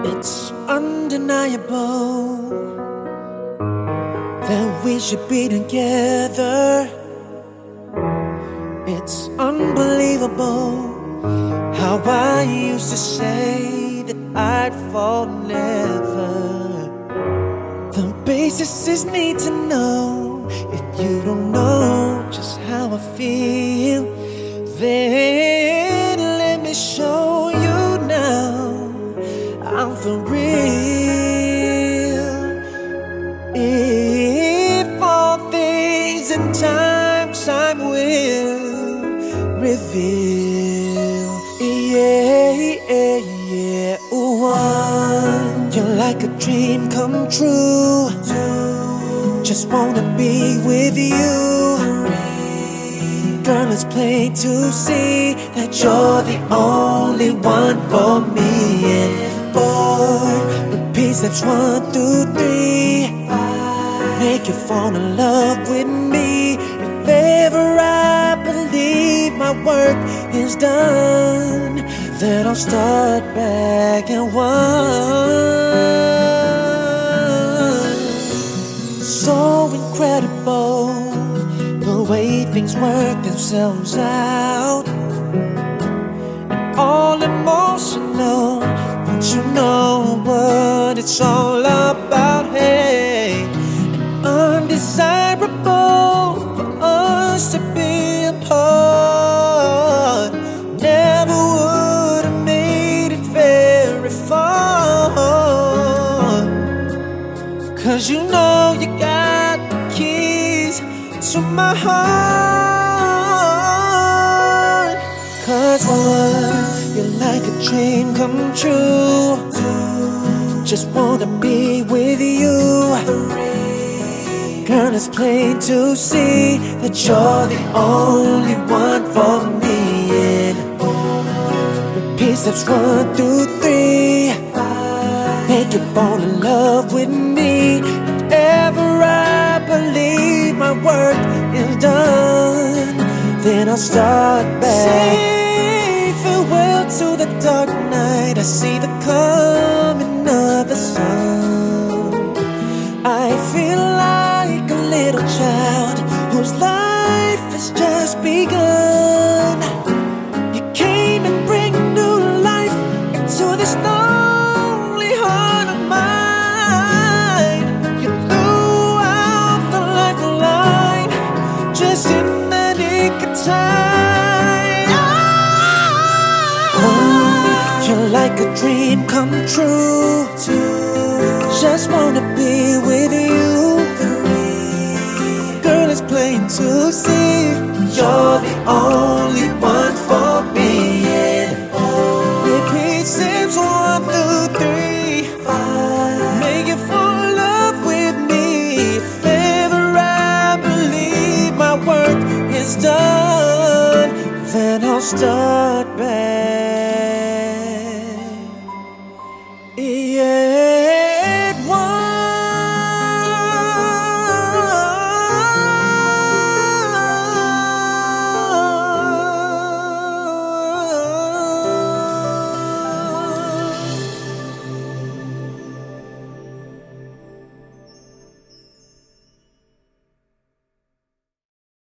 It's undeniable that we should be together. It's unbelievable how I used to say that I'd fall never. The basis is need to know. If you don't know just how I feel, then let me show you now I'm for real. If all things and times time will reveal. Yeah, yeah, yeah. One, you're like a dream come true. Just wanna be with you. Girl, it's plain to see that you're the only one for me. And boy, repeat steps 1 through 3. Make you fall in love with me. If ever I believe my work is done, then I'll start back at 1. So incredible the way things work themselves out, and all emotional, but you know what it's all about. Hey, and undesirable for us to be apart. Never would have made it very far, 'cause you know you got the keys to my heart. 'Cause one, you're like a dream come true. Just wanna be with you. Girl, it's plain to see that you're the only one for me. And repeat steps 1 through 3. Make you fall in love with me. If ever I believe my work is done, then I'll start back. Say farewell to the dark night. I see the coming of the sun. I feel like a little child whose life has just begun. You came and bring new life into this lonely heart of mine. You threw out the lifeline just in the nick of time. You're like a dream come true. Just wanna be with you. Girl, it's plain to see you're the only one for me. And repeat steps 1 through 3. Make you fall in love with me. If ever I believe my work is done, then I'll start back.